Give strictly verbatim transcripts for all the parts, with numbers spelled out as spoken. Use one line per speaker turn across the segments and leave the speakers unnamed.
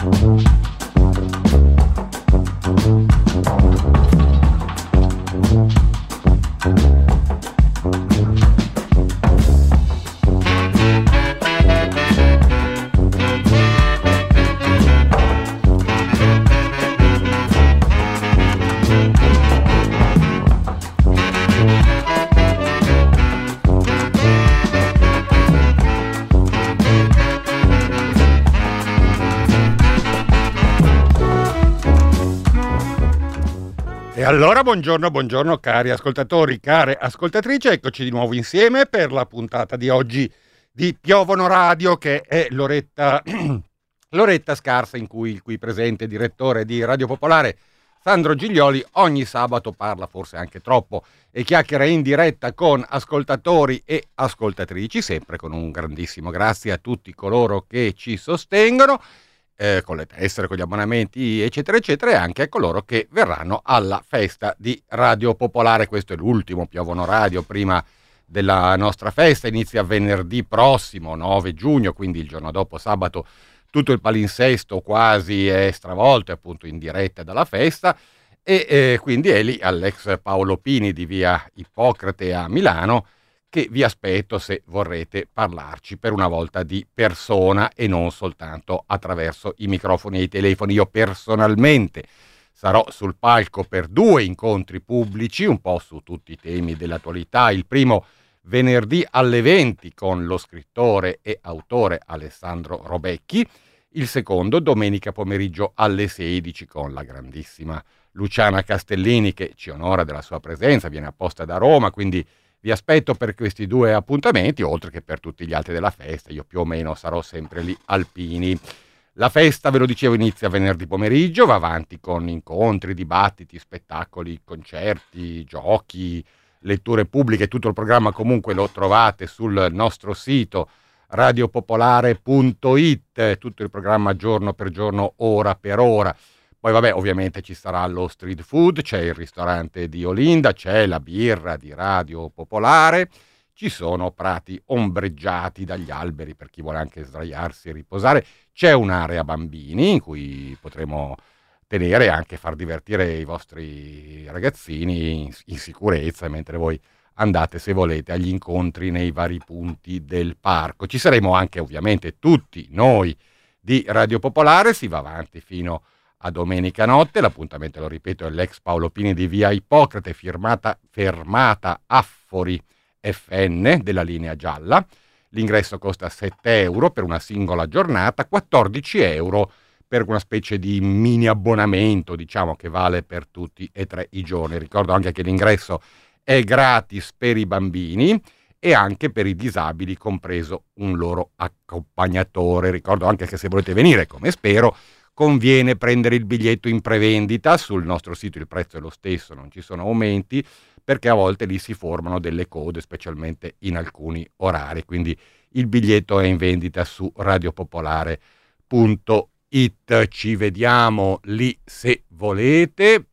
Allora, buongiorno, buongiorno cari ascoltatori, care ascoltatrici, eccoci di nuovo insieme per la puntata di oggi di Piovono Radio, che è l'oretta, l'oretta scarsa in cui il qui presente direttore di Radio Popolare, Sandro Giglioli, ogni sabato parla, forse anche troppo, e chiacchiera in diretta con ascoltatori e ascoltatrici, sempre con un grandissimo grazie a tutti coloro che ci sostengono, Eh, con le tessere, con gli abbonamenti eccetera eccetera, e anche a coloro che verranno alla festa di Radio Popolare. Questo è l'ultimo Piovono Radio prima della nostra festa, inizia venerdì prossimo nove giugno, quindi il giorno dopo sabato tutto il palinsesto quasi è stravolto, è appunto in diretta dalla festa, e eh, quindi è lì all'ex Paolo Pini di via Ippocrate a Milano che vi aspetto se vorrete parlarci per una volta di persona e non soltanto attraverso i microfoni e i telefoni. Io personalmente sarò sul palco per due incontri pubblici, un po' su tutti i temi dell'attualità. Il primo venerdì alle venti con lo scrittore e autore Alessandro Robecchi, il secondo domenica pomeriggio alle sedici con la grandissima Luciana Castellini, che ci onora della sua presenza, viene apposta da Roma, quindi vi aspetto per questi due appuntamenti, oltre che per tutti gli altri della festa. Io più o meno sarò sempre lì al Pini. La festa, ve lo dicevo, inizia venerdì pomeriggio, va avanti con incontri, dibattiti, spettacoli, concerti, giochi, letture pubbliche. Tutto il programma comunque lo trovate sul nostro sito radiopopolare punto it, tutto il programma giorno per giorno, ora per ora. Poi vabbè, ovviamente ci sarà lo street food, c'è il ristorante di Olinda, c'è la birra di Radio Popolare, ci sono prati ombreggiati dagli alberi per chi vuole anche sdraiarsi e riposare, c'è un'area bambini in cui potremo tenere e anche far divertire i vostri ragazzini in, in sicurezza mentre voi andate, se volete, agli incontri nei vari punti del parco. Ci saremo anche ovviamente tutti noi di Radio Popolare, si va avanti fino a domenica notte. L'appuntamento, lo ripeto, è l'ex Paolo Pini di via Ippocrate, firmata, fermata Affori F N della linea gialla. L'ingresso costa sette euro per una singola giornata, quattordici euro per una specie di mini abbonamento, diciamo, che vale per tutti e tre i giorni. Ricordo anche che l'ingresso è gratis per i bambini e anche per i disabili, compreso un loro accompagnatore. Ricordo anche che se volete venire, come spero, conviene prendere il biglietto in prevendita. Sul nostro sito il prezzo è lo stesso, non ci sono aumenti, perché a volte lì si formano delle code, specialmente in alcuni orari. Quindi il biglietto è in vendita su radiopopolare punto it. Ci vediamo lì se volete.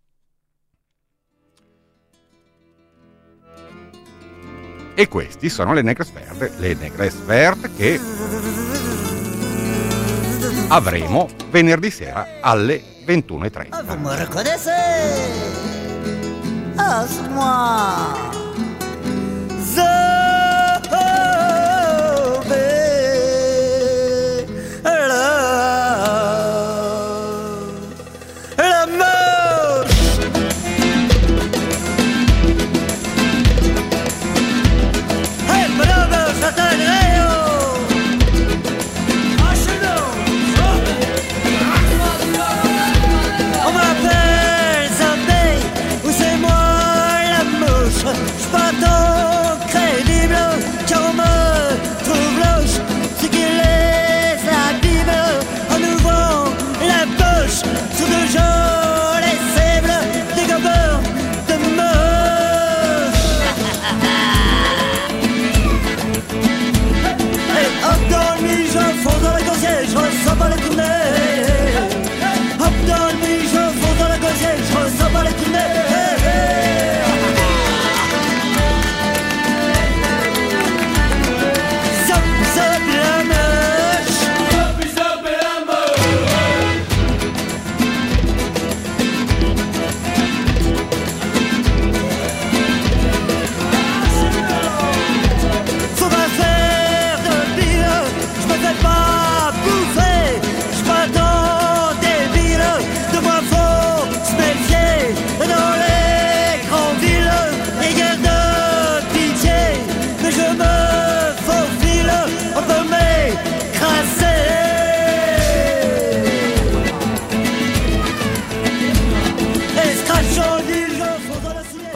E questi sono le Negres Verde, le Negres Verde che avremo venerdì sera alle ventuno e trenta.
Vous me reconnaissez? Ah, c'est moi.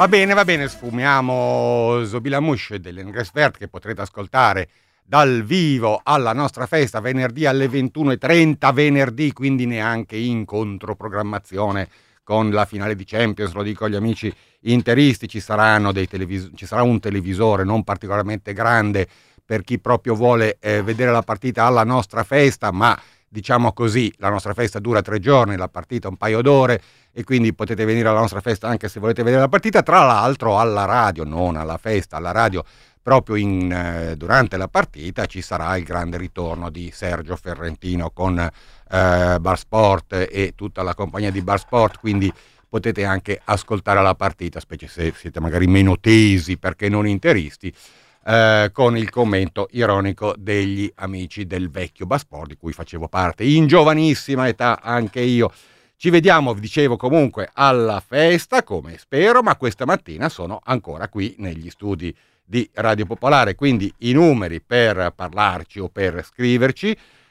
Va bene, va bene, sfumiamo Zobilamush dell'Engresvert che potrete ascoltare dal vivo alla nostra festa venerdì alle ventuno e trenta, venerdì, quindi neanche in controprogrammazione con la finale di Champions, lo dico agli amici interisti, ci saranno dei televis- ci sarà un televisore non particolarmente grande per chi proprio vuole eh, vedere la partita alla nostra festa, ma diciamo così, la nostra festa dura tre giorni, la partita un paio d'ore, e quindi potete venire alla nostra festa anche se volete vedere la partita, tra l'altro alla radio, non alla festa, alla radio, proprio in, eh, durante la partita ci sarà il grande ritorno di Sergio Ferrentino con eh, Bar Sport e tutta la compagnia di Bar Sport, quindi potete anche ascoltare la partita, specie se siete magari meno tesi perché non interisti, eh, con il commento ironico degli amici del vecchio Bar Sport di cui facevo parte in giovanissima età anche io. Ci vediamo, vi dicevo, comunque alla festa, come spero, ma questa mattina sono ancora qui negli studi di Radio Popolare, quindi i numeri per parlarci o per scriverci,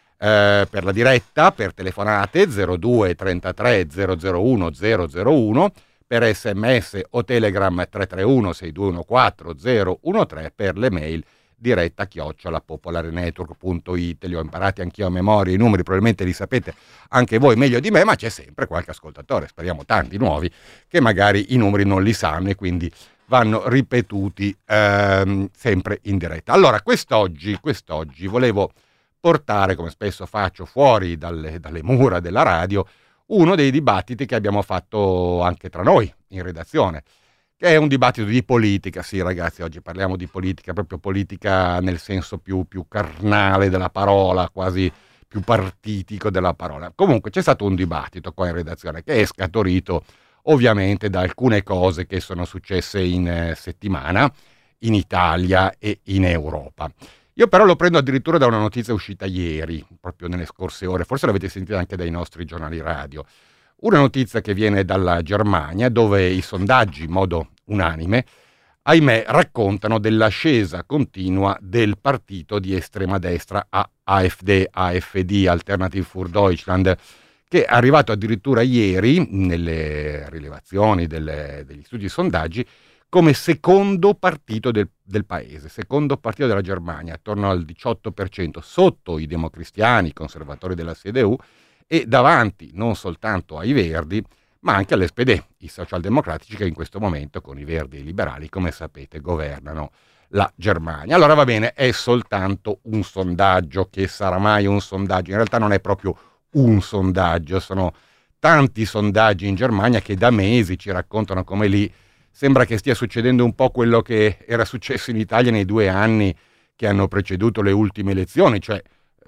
eh, per la diretta, per telefonate zero due trentatré zero zero uno zero zero uno, per sms o telegram tre tre uno sei due uno quattro zero uno tre, per le mail diretta chiocciola popolarenetwork punto it. Li ho imparati anch'io a memoria i numeri, probabilmente li sapete anche voi meglio di me, ma c'è sempre qualche ascoltatore, speriamo tanti nuovi, che magari i numeri non li sanno e quindi vanno ripetuti ehm, sempre in diretta. Allora, quest'oggi, quest'oggi volevo portare, come spesso faccio, fuori dalle, dalle mura della radio, uno dei dibattiti che abbiamo fatto anche tra noi in redazione, che è un dibattito di politica. Sì, ragazzi, oggi parliamo di politica, proprio politica nel senso più, più carnale della parola, quasi più partitico della parola. Comunque c'è stato un dibattito qua in redazione che è scaturito ovviamente da alcune cose che sono successe in eh, settimana in Italia e in Europa. Io però lo prendo addirittura da una notizia uscita ieri, proprio nelle scorse ore, forse l'avete sentita anche dai nostri giornali radio. Una notizia che viene dalla Germania, dove i sondaggi, in modo unanime, ahimè, raccontano dell'ascesa continua del partito di estrema destra AfD, AfD, Alternative für Deutschland, che è arrivato addirittura ieri, nelle rilevazioni delle, degli studi sondaggi, come secondo partito del, del paese, secondo partito della Germania, attorno al diciotto per cento, sotto i democristiani, i conservatori della C D U, e davanti non soltanto ai Verdi, ma anche all'S P D, i socialdemocratici che in questo momento con i Verdi e i liberali, come sapete, governano la Germania. Allora va bene, è soltanto un sondaggio, che sarà mai un sondaggio, in realtà non è proprio un sondaggio, sono tanti sondaggi in Germania che da mesi ci raccontano come lì sembra che stia succedendo un po' quello che era successo in Italia nei due anni che hanno preceduto le ultime elezioni, cioè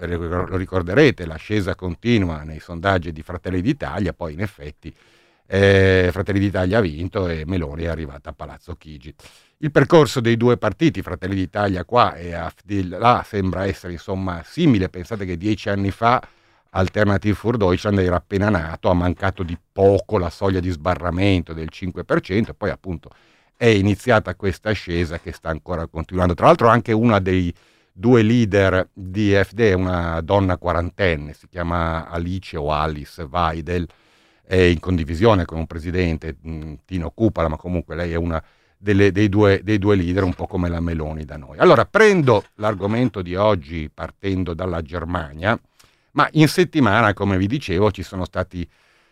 lo ricorderete, l'ascesa continua nei sondaggi di Fratelli d'Italia, poi in effetti eh, Fratelli d'Italia ha vinto e Meloni è arrivata a Palazzo Chigi. Il percorso dei due partiti, Fratelli d'Italia qua e AfD là, sembra essere insomma simile. Pensate che dieci anni fa Alternative für Deutschland era appena nato, ha mancato di poco la soglia di sbarramento del cinque per cento, e poi appunto è iniziata questa ascesa che sta ancora continuando. Tra l'altro anche una dei due leader di AfD è una donna quarantenne, si chiama Alice o Alice Weidel, è in condivisione con un presidente, mh, Tino Cupala, ma comunque lei è una delle, dei, due, dei due leader, un po' come la Meloni da noi. Allora prendo l'argomento di oggi partendo dalla Germania, ma in settimana, come vi dicevo, ci sono stati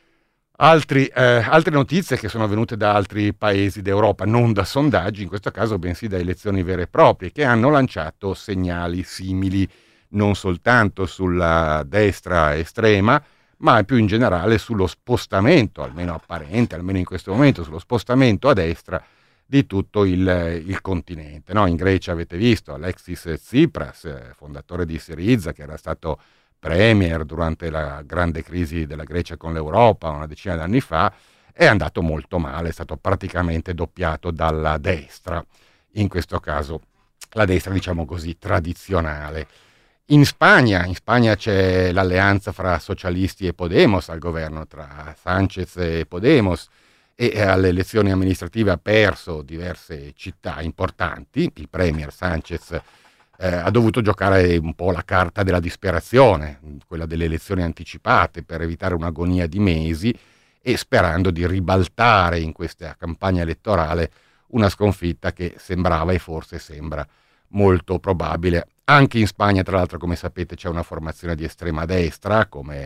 altri, eh, altre notizie che sono venute da altri paesi d'Europa, non da sondaggi, in questo caso bensì da elezioni vere e proprie, che hanno lanciato segnali simili non soltanto sulla destra estrema, ma più in generale sullo spostamento, almeno apparente, almeno in questo momento, sullo spostamento a destra di tutto il, il continente. No? In Grecia avete visto Alexis Tsipras, fondatore di Syriza, che era stato premier durante la grande crisi della Grecia con l'Europa una decina d'anni fa, è andato molto male, è stato praticamente doppiato dalla destra, in questo caso la destra diciamo così tradizionale. In Spagna, in Spagna c'è l'alleanza fra socialisti e Podemos al governo, tra Sánchez e Podemos, e alle elezioni amministrative ha perso diverse città importanti. Il premier Sánchez Eh, ha dovuto giocare un po' la carta della disperazione, quella delle elezioni anticipate, per evitare un'agonia di mesi, e sperando di ribaltare in questa campagna elettorale una sconfitta che sembrava e forse sembra molto probabile. Anche in Spagna, tra l'altro, come sapete, c'è una formazione di estrema destra,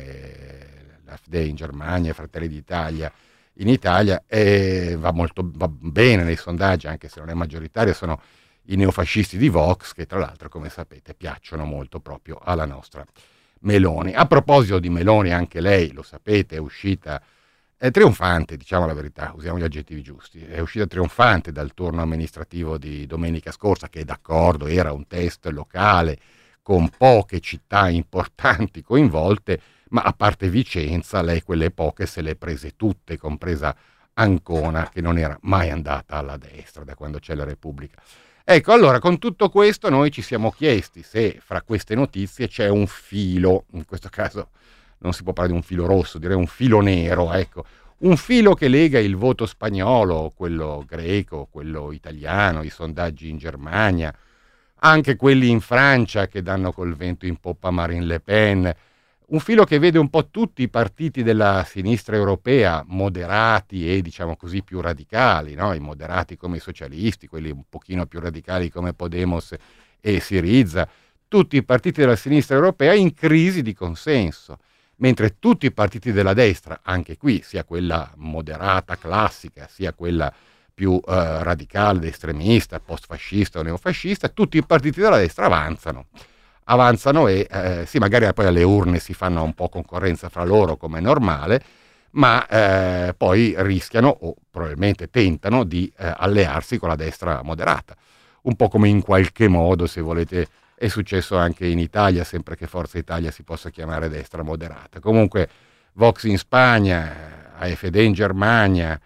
come l'A F D in Germania, Fratelli d'Italia in Italia, e va molto va bene nei sondaggi, anche se non è maggioritaria, sono i neofascisti di Vox, che tra l'altro, come sapete, piacciono molto proprio alla nostra Meloni. A proposito di Meloni, anche lei, lo sapete, è uscita è trionfante, diciamo la verità, usiamo gli aggettivi giusti, è uscita trionfante dal turno amministrativo di domenica scorsa, che d'accordo era un test locale con poche città importanti coinvolte, ma a parte Vicenza, lei quelle poche se le è prese tutte, compresa Ancona, che non era mai andata alla destra da quando c'è la Repubblica. Ecco, allora, con tutto questo noi ci siamo chiesti se fra queste notizie c'è un filo, in questo caso non si può parlare di un filo rosso, direi un filo nero, ecco, un filo che lega il voto spagnolo, quello greco, quello italiano, i sondaggi in Germania, anche quelli in Francia che danno col vento in poppa Marine Le Pen, un filo che vede un po' tutti i partiti della sinistra europea, moderati e diciamo così più radicali, no? I moderati come i socialisti, quelli un pochino più radicali come Podemos e Syriza, tutti i partiti della sinistra europea in crisi di consenso, mentre tutti i partiti della destra, anche qui, sia quella moderata classica, sia quella più eh, radicale, estremista, post-fascista o neofascista, tutti i partiti della destra avanzano. Avanzano e eh, sì, magari poi alle urne si fanno un po' concorrenza fra loro come è normale, ma eh, poi rischiano o probabilmente tentano di eh, allearsi con la destra moderata. Un po' come in qualche modo, se volete, è successo anche in Italia, sempre che Forza Italia si possa chiamare destra moderata. Comunque Vox in Spagna, A F D in Germania,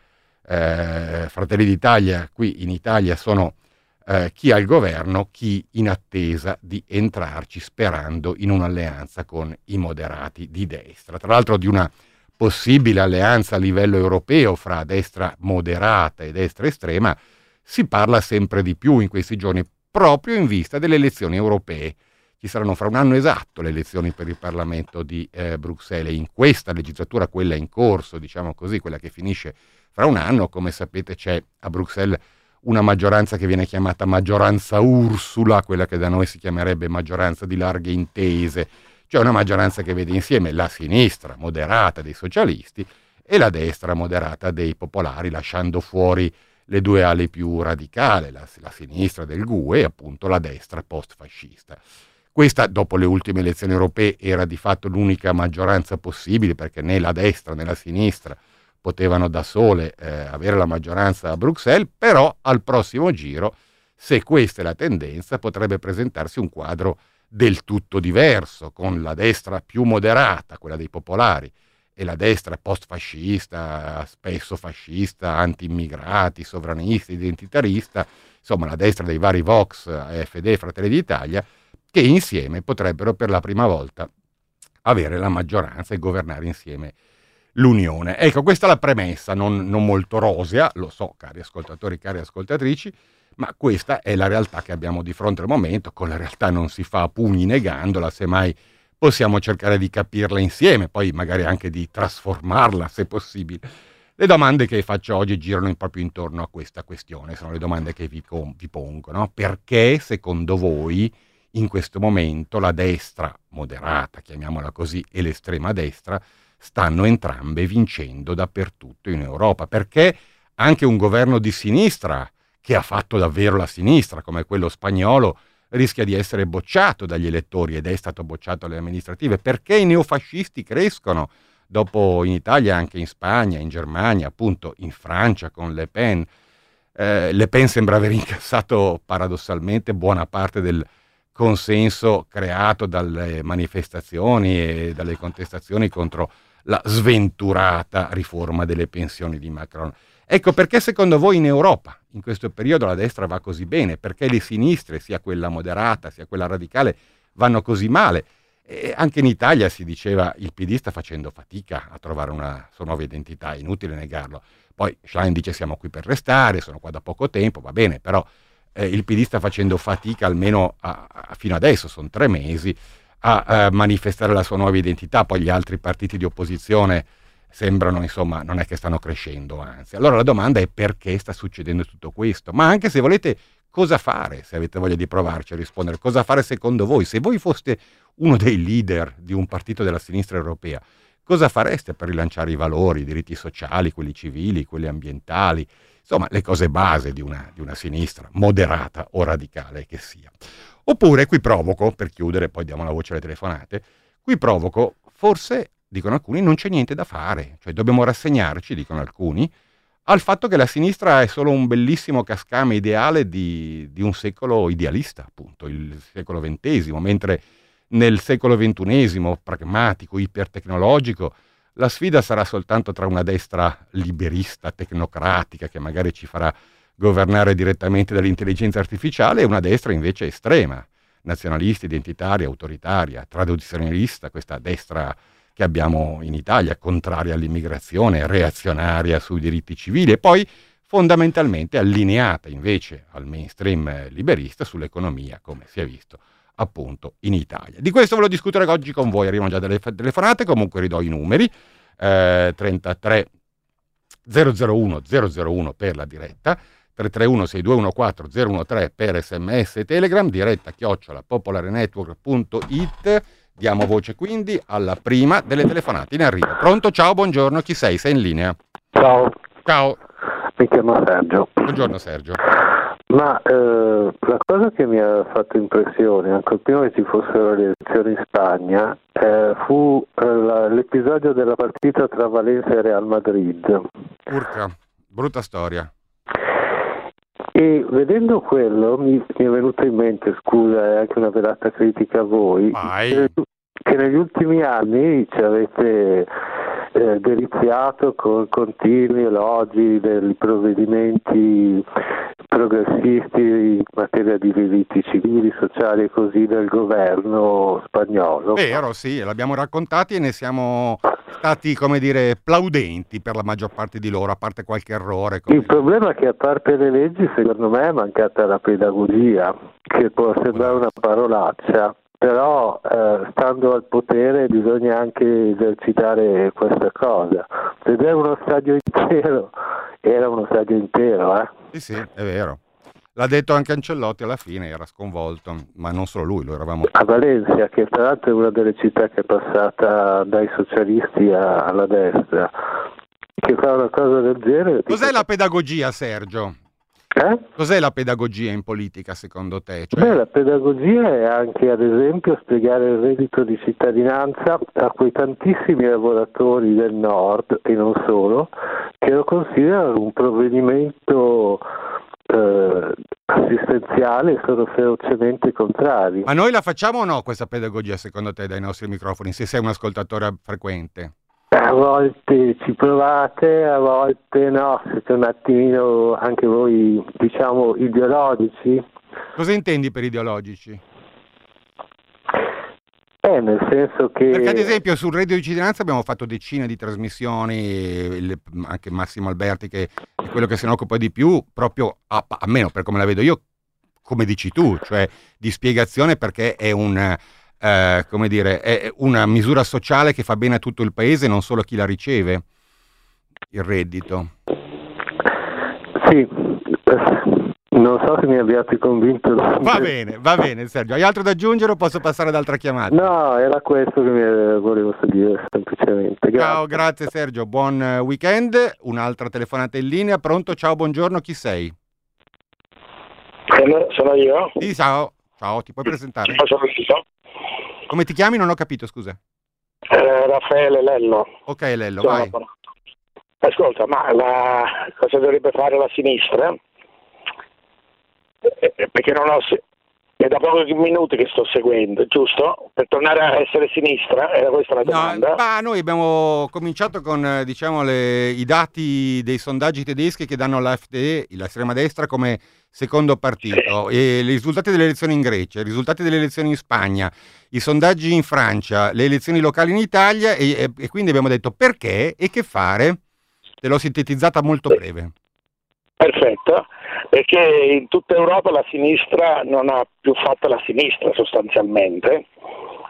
eh, Fratelli d'Italia qui in Italia sono eh, chi ha il governo, chi in attesa di entrarci sperando in un'alleanza con i moderati di destra. Tra l'altro di una possibile alleanza a livello europeo fra destra moderata e destra estrema si parla sempre di più in questi giorni, proprio in vista delle elezioni europee. Ci saranno fra un anno esatto le elezioni per il Parlamento di eh, Bruxelles. In questa legislatura, quella in corso, diciamo così, quella che finisce fra un anno, come sapete c'è a Bruxelles una maggioranza che viene chiamata maggioranza Ursula, quella che da noi si chiamerebbe maggioranza di larghe intese, cioè una maggioranza che vede insieme la sinistra moderata dei socialisti e la destra moderata dei popolari, lasciando fuori le due ali più radicali, la, la sinistra del G U E e appunto la destra post-fascista. Questa, dopo le ultime elezioni europee, era di fatto l'unica maggioranza possibile, perché né la destra né la sinistra potevano da sole eh, avere la maggioranza a Bruxelles, però al prossimo giro, se questa è la tendenza, potrebbe presentarsi un quadro del tutto diverso, con la destra più moderata, quella dei popolari, e la destra post-fascista, spesso fascista, anti-immigrati, sovranista, identitarista, insomma la destra dei vari Vox, A F D, Fratelli d'Italia, che insieme potrebbero per la prima volta avere la maggioranza e governare insieme l'Unione. Ecco, questa è la premessa, non, non molto rosea, lo so, cari ascoltatori, cari ascoltatrici, ma questa è la realtà che abbiamo di fronte al momento. Con la realtà non si fa a pugni negandola, semmai possiamo cercare di capirla insieme, poi magari anche di trasformarla se possibile. Le domande che faccio oggi girano proprio intorno a questa questione, sono le domande che vi, vi pongo, no? Perché secondo voi in questo momento la destra moderata, chiamiamola così, e l'estrema destra stanno entrambe vincendo dappertutto in Europa? Perché anche un governo di sinistra, che ha fatto davvero la sinistra, come quello spagnolo, rischia di essere bocciato dagli elettori ed è stato bocciato alle amministrative? Perché i neofascisti crescono, dopo in Italia anche in Spagna, in Germania, appunto in Francia con Le Pen. Eh, Le Pen sembra aver incassato paradossalmente buona parte del consenso creato dalle manifestazioni e dalle contestazioni contro la sventurata riforma delle pensioni di Macron. Ecco perché secondo voi in Europa in questo periodo la destra va così bene, perché le sinistre, sia quella moderata sia quella radicale, vanno così male. E anche in Italia si diceva il P D sta facendo fatica a trovare una sua nuova identità, è inutile negarlo. Poi Schlein dice siamo qui per restare, sono qua da poco tempo, va bene, però eh, il P D sta facendo fatica almeno a, a, fino adesso, sono tre mesi, a, a manifestare la sua nuova identità. Poi gli altri partiti di opposizione sembrano, insomma, non è che stanno crescendo, anzi. Allora la domanda è perché sta succedendo tutto questo, ma anche, se volete, cosa fare, se avete voglia di provarci a rispondere, cosa fare secondo voi, se voi foste uno dei leader di un partito della sinistra europea, cosa fareste per rilanciare i valori, i diritti sociali, quelli civili, quelli ambientali, insomma le cose base di una, di una sinistra moderata o radicale che sia. Oppure, qui provoco, per chiudere, poi diamo la voce alle telefonate, qui provoco, forse, dicono alcuni, non c'è niente da fare, cioè dobbiamo rassegnarci, dicono alcuni, al fatto che la sinistra è solo un bellissimo cascame ideale di, di un secolo idealista, appunto, il secolo ventesimo, mentre nel secolo ventunesimo, pragmatico, ipertecnologico, la sfida sarà soltanto tra una destra liberista, tecnocratica, che magari ci farà governare direttamente dall'intelligenza artificiale, e una destra invece estrema, nazionalista, identitaria, autoritaria, tradizionalista, questa destra che abbiamo in Italia, contraria all'immigrazione, reazionaria sui diritti civili, e poi fondamentalmente allineata invece al mainstream liberista sull'economia, come si è visto appunto in Italia. Di questo volevo discutere oggi con voi, arrivano già delle telefonate, comunque ridò i numeri, eh, trentatré zero zero uno zero zero uno per la diretta, tre tre uno sei due uno quattro zero uno tre per sms e telegram, diretta chiocciola popolarenetwork punto it. Diamo voce quindi alla prima delle telefonate in arrivo. Pronto? Ciao, buongiorno, chi sei? Sei in linea?
Ciao.
Ciao.
Mi chiamo Sergio.
Buongiorno Sergio.
Ma eh, la cosa che mi ha fatto impressione, ancora prima che ci fossero le elezioni in Spagna, eh, fu eh, la, l'episodio della partita tra Valencia e Real Madrid.
Urca, brutta storia.
E vedendo quello mi, mi è venuta in mente, scusa, è anche una velata critica a voi, che, che negli ultimi anni ci avete eh, deliziato con continui elogi dei provvedimenti progressisti in materia di diritti civili, sociali e così del governo spagnolo.
Vero, sì, l'abbiamo raccontati e ne siamo stati, come dire, plaudenti per la maggior parte di loro, a parte qualche errore.
Il problema è che, a parte le leggi, secondo me è mancata la pedagogia, che può sembrare una parolaccia, però eh, stando al potere bisogna anche esercitare questa cosa. Ed è uno stadio intero, era uno stadio intero, eh?
Sì, sì, è vero. L'ha detto anche Ancelotti alla fine, era sconvolto, ma non solo lui, lo eravamo.
A Valencia, che tra l'altro è una delle città che è passata dai socialisti a, alla destra, che fa una cosa del genere.
Cos'è
tipo...
la pedagogia, Sergio?
Eh?
Cos'è la pedagogia in politica, secondo te? Cioè...
Beh, la pedagogia è anche, ad esempio, spiegare il reddito di cittadinanza a quei tantissimi lavoratori del nord, e non solo, che lo considerano un provvedimento eh, assistenziale e sono ferocemente contrari.
Ma noi la facciamo o no questa pedagogia, secondo te, dai nostri microfoni, se sei un ascoltatore frequente?
A volte ci provate, a volte no, siete un attimino anche voi, diciamo, ideologici.
Cosa intendi per ideologici?
Eh, nel senso che...
Perché ad esempio sul reddito di cittadinanza abbiamo fatto decine di trasmissioni, il, anche Massimo Alberti, che è quello che se ne occupa di più, proprio, a, almeno per come la vedo io, come dici tu, cioè di spiegazione, perché è un... Eh, come dire, è una misura sociale che fa bene a tutto il paese, non solo a chi la riceve, il reddito.
Sì, non so se mi abbiate convinto.
Va bene, va bene Sergio, hai altro da aggiungere o posso passare ad altra chiamata?
No, era questo che mi volevo dire semplicemente. Grazie.
Ciao, grazie Sergio, buon weekend. Un'altra telefonata in linea, pronto? Ciao, buongiorno, chi sei?
Sono io?
Sì, ciao, ciao, ti puoi presentare?
Sono io.
Come ti chiami? Non ho capito, scusa.
Eh, Raffaele Lello.
Ok, Lello,
Sono...
vai.
Ascolta, ma la... cosa dovrebbe fare la sinistra? Eh, perché non ho... È da pochi minuti che sto seguendo, giusto? Per tornare a essere sinistra, era questa la domanda?
No, ma noi abbiamo cominciato con, diciamo, le, i dati dei sondaggi tedeschi che danno l'A F D, l'estrema destra, come secondo partito, sì. E i risultati delle elezioni in Grecia, i risultati delle elezioni in Spagna, i sondaggi in Francia, le elezioni locali in Italia, e, e, e quindi abbiamo detto perché e che fare. Te l'ho sintetizzata molto breve.
Perfetto, perché in tutta Europa la sinistra non ha più fatto la sinistra sostanzialmente,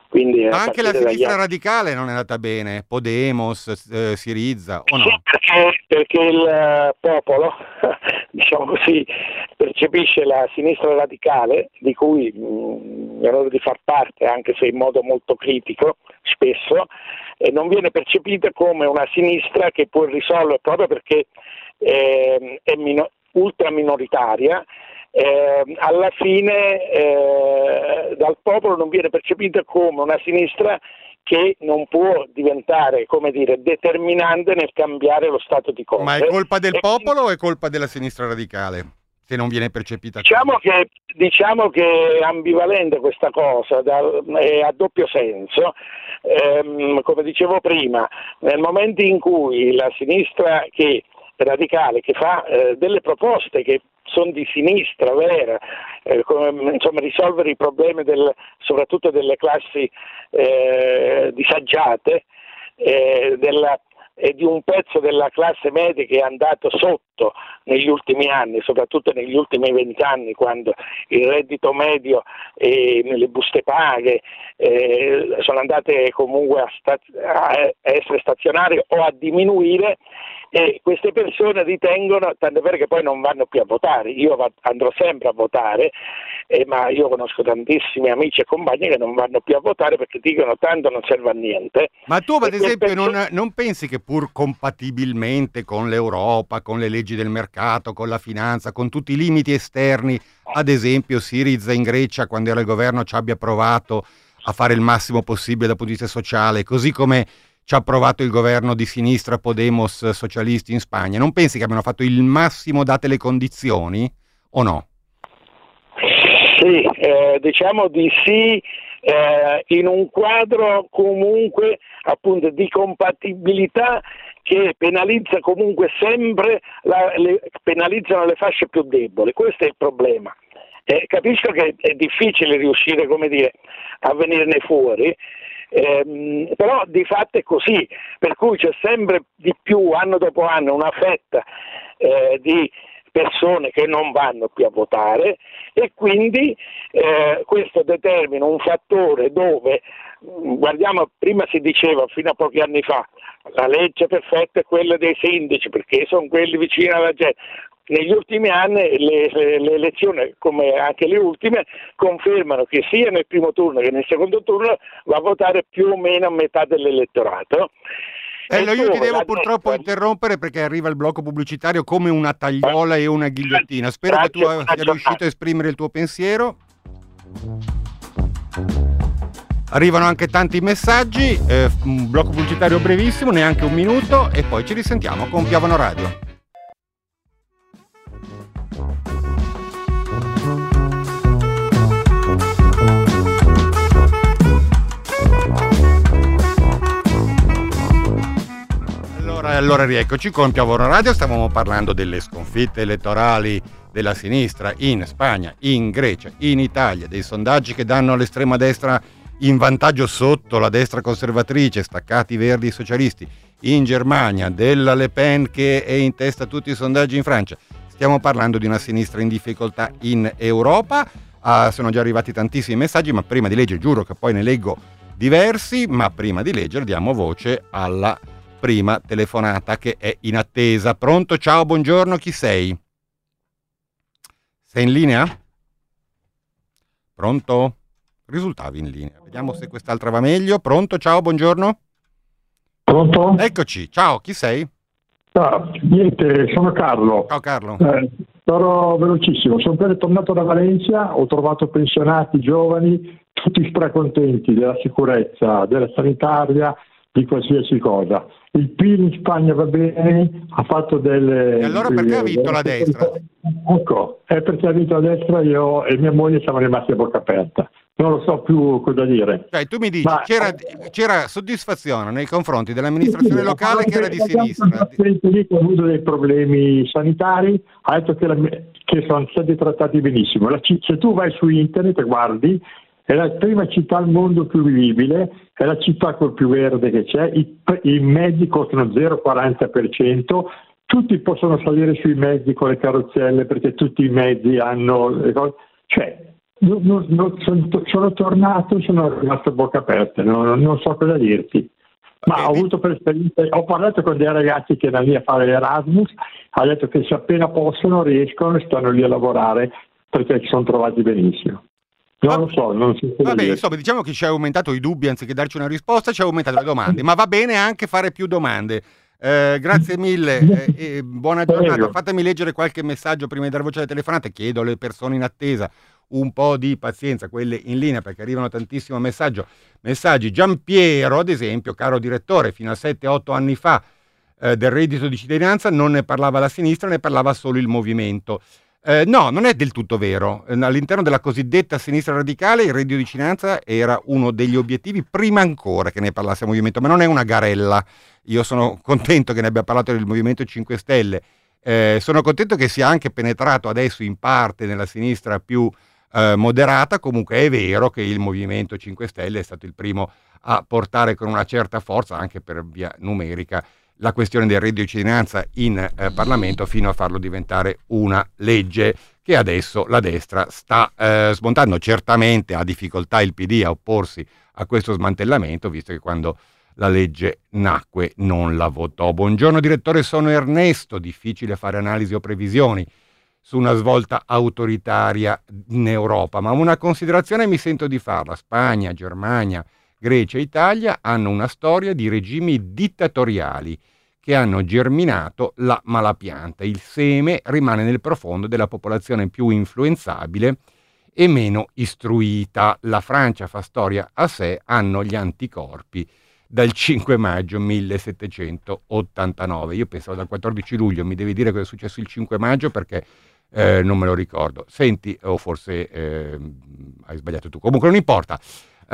Quindi,
ma anche la sinistra
dagli...
radicale non è andata bene, Podemos, eh, Syriza, o no?
Sì, perché, perché il popolo, diciamo così, percepisce la sinistra radicale, di cui mh, è onore di far parte, anche se in modo molto critico, spesso, e non viene percepita come una sinistra che può risolvere, proprio perché eh, è mino- ultra minoritaria. Eh, alla fine eh, dal popolo non viene percepita come una sinistra che non può diventare, come dire, determinante nel cambiare lo stato di cose.
Ma è colpa del
e
popolo o è colpa della sinistra radicale se non viene percepita?
Diciamo che, diciamo che è ambivalente questa cosa, da, è a doppio senso. Ehm, come dicevo prima, nel momento in cui la sinistra che radicale che fa eh, delle proposte che sono di sinistra vera, eh, come, insomma risolvere i problemi del, soprattutto delle classi eh, disagiate, eh, della, e di un pezzo della classe media che è andato sotto negli ultimi anni, soprattutto negli ultimi vent'anni, quando il reddito medio e le buste paghe eh, sono andate comunque a, staz- a essere stazionarie o a diminuire, e queste persone ritengono, tanto vero che poi non vanno più a votare. Io va- andrò sempre a votare, eh, ma io conosco tantissimi amici e compagni che non vanno più a votare perché dicono tanto non serve a niente.
Ma tu ad
e
esempio
persone...
non, non pensi che pur compatibilmente con l'Europa, con le leggi del mercato, con la finanza, con tutti i limiti esterni, ad esempio Syriza in Grecia quando era il governo ci abbia provato a fare il massimo possibile dal punto di vista sociale, così come ci ha provato il governo di sinistra Podemos socialisti in Spagna, non pensi che abbiano fatto il massimo date le condizioni o no?
Sì, eh, diciamo di sì, eh, in un quadro comunque appunto di compatibilità che penalizza comunque sempre, la, le, penalizzano le fasce più deboli, questo è il problema. Eh, capisco che è difficile riuscire, come dire, a venirne fuori, ehm, però di fatto è così, per cui c'è sempre di più, anno dopo anno, una fetta eh, di persone che non vanno più a votare, e quindi eh, questo determina un fattore dove, guardiamo, prima si diceva fino a pochi anni fa la legge perfetta è quella dei sindaci perché sono quelli vicini alla gente. Negli ultimi anni le, le elezioni, come anche le ultime, confermano che sia nel primo turno che nel secondo turno va a votare più o meno a metà dell'elettorato.
Eh, io ti devo purtroppo destra... interrompere perché arriva il blocco pubblicitario come una tagliola e una ghigliottina. Spero Grazie, che tu sia riuscito a esprimere il tuo pensiero. Arrivano anche tanti messaggi, eh, un blocco pubblicitario brevissimo, neanche un minuto, e poi ci risentiamo con Piovano Radio. Allora, allora rieccoci con Piovano Radio, stavamo parlando delle sconfitte elettorali della sinistra in Spagna, in Grecia, in Italia, dei sondaggi che danno all'estrema destra in vantaggio sotto la destra conservatrice, staccati verdi e socialisti, in Germania, della Le Pen che è in testa a tutti i sondaggi in Francia. Stiamo parlando di una sinistra in difficoltà in Europa. Ah, sono già arrivati tantissimi messaggi, ma prima di leggere, giuro che poi ne leggo diversi, ma prima di leggere diamo voce alla prima telefonata che è in attesa. Pronto? Ciao, buongiorno, chi sei? Sei in linea? Pronto? Risultavi in linea. Vediamo se quest'altra va meglio. Pronto? Ciao, buongiorno.
Pronto?
Eccoci. Ciao, chi sei?
Ah, niente, sono Carlo.
Ciao Carlo.
Eh, sarò velocissimo. Sono appena tornato da Valencia, ho trovato pensionati, giovani, tutti stracontenti della sicurezza, della sanitaria, di qualsiasi cosa. Il P I L in Spagna va bene, ha fatto delle...
E allora perché ha vinto la destra?
Ecco, è perché ha vinto la destra, io e mia moglie siamo rimasti a bocca aperta. Non lo so più cosa dire.
Cioè, tu mi dici,
Ma...
c'era, c'era soddisfazione nei confronti dell'amministrazione locale che era di sinistra.
Lì che ha avuto dei problemi sanitari, ha detto che, la, che sono stati trattati benissimo. La, se tu vai su internet e guardi, è la prima città al mondo più vivibile, è la città col più verde che c'è, i, i mezzi costano zero virgola quaranta per cento, tutti possono salire sui mezzi con le carrozzelle perché tutti i mezzi hanno le cose. Cioè, non, non, non, sono, sono tornato e sono rimasto a bocca aperta, non, non so cosa dirti. Ma okay, ho avuto per esperienza, ho parlato con dei ragazzi che erano lì a fare l'Erasmus, ha detto che se appena possono riescono stanno lì a lavorare perché ci sono trovati benissimo. Non lo so, non so.
Vabbè, insomma, diciamo che ci ha aumentato i dubbi anziché darci una risposta, ci ha aumentato le domande, ma va bene anche fare più domande. Eh, grazie mille eh, e buona giornata. Prego. Fatemi leggere qualche messaggio prima di dar voce alle telefonate. Chiedo alle persone in attesa un po' di pazienza, quelle in linea, perché arrivano tantissimi messaggi. Messaggi. Giampiero, ad esempio, caro direttore, fino a sette otto anni fa eh, del reddito di cittadinanza non ne parlava la sinistra, ne parlava solo il movimento. Eh, no, non è del tutto vero. All'interno della cosiddetta sinistra radicale il reddito di cittadinanza era uno degli obiettivi prima ancora che ne parlasse il movimento, ma non è una garella. Io sono contento che ne abbia parlato il Movimento cinque Stelle, eh, sono contento che sia anche penetrato adesso in parte nella sinistra più eh, moderata. Comunque è vero che il Movimento cinque Stelle è stato il primo a portare con una certa forza, anche per via numerica, la questione del reddito di cittadinanza in eh, Parlamento, fino a farlo diventare una legge che adesso la destra sta eh, smontando. Certamente ha difficoltà il P D a opporsi a questo smantellamento, visto che quando la legge nacque non la votò. Buongiorno direttore, sono Ernesto. Difficile fare analisi o previsioni su una svolta autoritaria in Europa, ma una considerazione mi sento di farla. Spagna, Germania, Grecia e Italia hanno una storia di regimi dittatoriali che hanno germinato la malapianta. Il seme rimane nel profondo della popolazione più influenzabile e meno istruita. La Francia fa storia a sé, hanno gli anticorpi dal cinque maggio millesettecentottantanove. Io pensavo dal quattordici luglio, mi devi dire cosa è successo il cinque maggio perché eh, non me lo ricordo. Senti, o forse eh, hai sbagliato tu. Comunque non importa. Uh,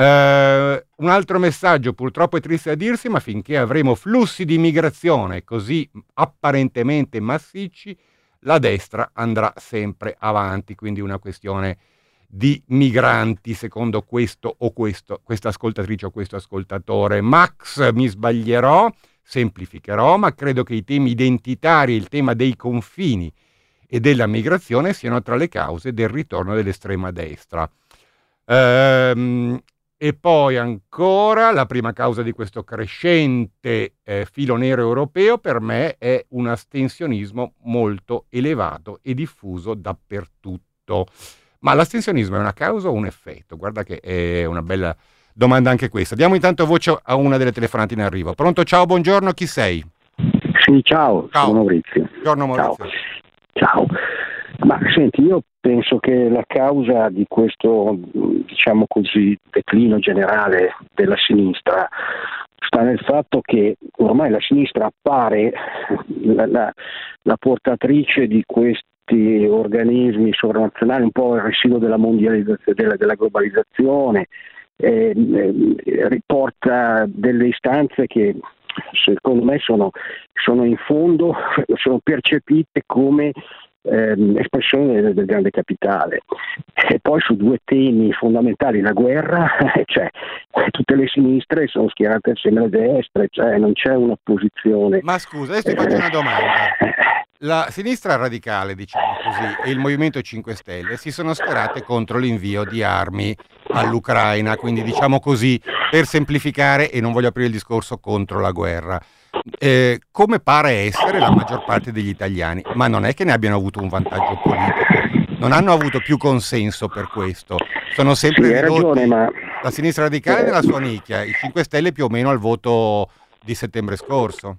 un altro messaggio, purtroppo è triste a dirsi, ma finché avremo flussi di migrazione così apparentemente massicci, la destra andrà sempre avanti, quindi una questione di migranti, secondo questo o questo, questa ascoltatrice o questo ascoltatore. Max, mi sbaglierò, semplificherò, ma credo che i temi identitari, il tema dei confini e della migrazione siano tra le cause del ritorno dell'estrema destra. Ehm... E poi ancora la prima causa di questo crescente eh, filo nero europeo per me è un astensionismo molto elevato e diffuso dappertutto. Ma l'astensionismo è una causa o un effetto? Guarda che è una bella domanda anche questa. Diamo intanto voce a una delle telefonate in arrivo. Pronto, ciao, buongiorno, chi sei?
Sì, ciao, ciao. Sono Maurizio.
Buongiorno Maurizio.
Ciao. Ciao. Ma senti, io penso che la causa di questo, diciamo così, declino generale della sinistra sta nel fatto che ormai la sinistra appare la, la, la portatrice di questi organismi sovranazionali, un po' il residuo della mondializzazione, della, della globalizzazione, eh, eh, riporta delle istanze che secondo me sono, sono in fondo, sono percepite come Ehm, espressione del, del grande capitale. E poi su due temi fondamentali, la guerra, cioè tutte le sinistre sono schierate assieme alle destre, cioè non c'è una posizione.
Ma scusa, adesso ti faccio una domanda. La sinistra radicale, diciamo così, e il Movimento cinque Stelle si sono schierate contro l'invio di armi all'Ucraina, quindi diciamo così, per semplificare, e non voglio aprire il discorso, contro la guerra. Eh, come pare essere la maggior parte degli italiani, ma non è che ne abbiano avuto un vantaggio politico, non hanno avuto più consenso per questo, sono sempre
sì,
ridotti
ragione, ma...
la sinistra radicale nella sua nicchia, i cinque Stelle più o meno al voto di settembre scorso.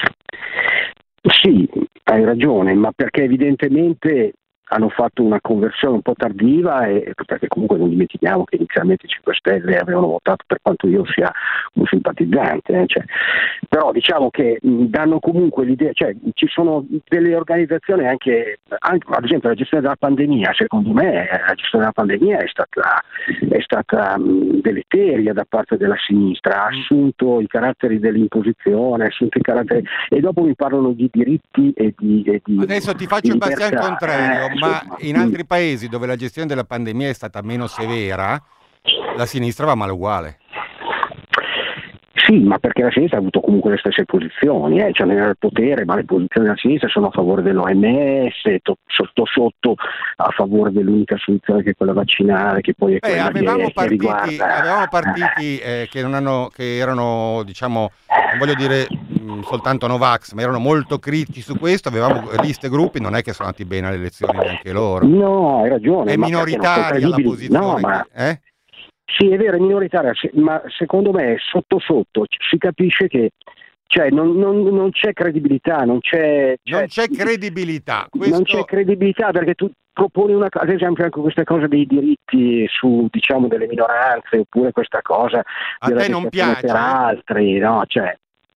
Sì, hai ragione, ma perché evidentemente hanno fatto una conversione un po' tardiva, e perché comunque non dimentichiamo che inizialmente i cinque Stelle avevano votato, per quanto io sia un simpatizzante, eh, cioè, però diciamo che mh, danno comunque l'idea, cioè ci sono delle organizzazioni anche, anche ad esempio la gestione della pandemia, secondo me la gestione della pandemia è stata, è stata mh, deleteria da parte della sinistra, ha assunto i caratteri dell'imposizione, ha assunto i caratteri, e dopo mi parlano di diritti e di... E di
Adesso ti faccio il bastian contrario.
Eh,
Ma in altri paesi dove la gestione della pandemia è stata meno severa, la sinistra va male uguale.
Sì, ma perché la sinistra ha avuto comunque le stesse posizioni, eh? Cioè non era il potere, ma le posizioni della sinistra sono a favore dell'O M S, to- sotto sotto a favore dell'unica soluzione che è quella vaccinale, che poi è
Beh,
quella
avevamo
che,
partiti,
che riguarda...
avevamo partiti eh, che, non hanno, che erano, diciamo, non voglio dire mh, soltanto Novax, ma erano molto critici su questo, avevamo liste e gruppi, non è che sono andati bene alle elezioni neanche loro.
No, hai ragione.
È
ma
minoritaria la posizione.
No, ma...
che, eh?
Sì, è vero, è minoritaria, ma secondo me sotto sotto si capisce che cioè, non, non, non c'è credibilità, non c'è... Cioè,
non c'è credibilità. Questo...
Non c'è credibilità perché tu proponi una cosa, ad esempio anche questa cosa dei diritti su, diciamo, delle minoranze, oppure questa cosa
a te non piace?
Per altri, no, cioè...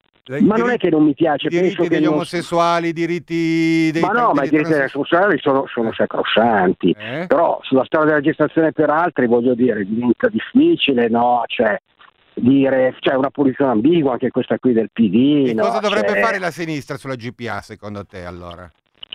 I
ma
diritti,
non è che non mi piace,
i diritti
penso
degli
che non...
omosessuali, i diritti dei
ma no, ma i diritti degli omosessuali sono, sono sacrosanti, eh? Però sulla storia della gestazione per altri, voglio dire, diventa difficile, no? Cioè, dire, c'è cioè una posizione ambigua anche questa qui del P D.
E
no?
cosa dovrebbe
cioè...
fare la sinistra sulla G P A secondo te allora?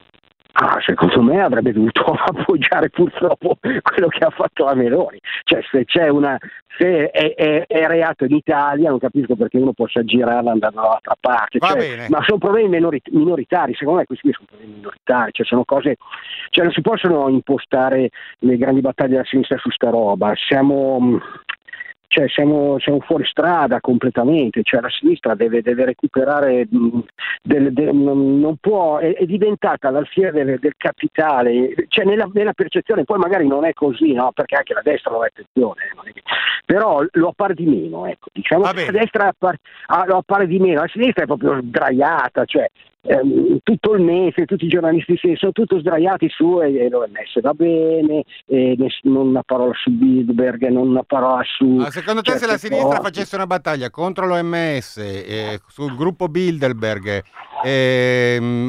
Ah, secondo me avrebbe dovuto appoggiare purtroppo quello che ha fatto la Meloni. Cioè, se c'è una se è, è, è reato in Italia, non capisco perché uno possa girarla andando dall'altra parte.
Va
cioè,
bene.
Ma sono problemi minori, minoritari, secondo me questi sono problemi minoritari, cioè sono cose, cioè non si possono impostare le grandi battaglie della sinistra su sta roba. Siamo Cioè siamo, siamo fuori strada completamente, cioè la sinistra deve, deve recuperare, mh, del, del, non può, è, è diventata l'alfiere del, del capitale, cioè nella, nella percezione, poi magari non è così, no? Perché anche la destra non è attenzione, non è che, però lo appare di meno, ecco, diciamo che la destra appare, ah, lo appare di meno, la sinistra è proprio sdraiata, cioè ehm, tutto il mese, tutti i giornalisti sì, sono tutti sdraiati su e, e l'O M S va bene, e ness- non una parola su Bilderberg, non una parola su...
Ma secondo te se la sinistra facesse una battaglia contro l'O M S, eh, sul gruppo Bilderberg eh,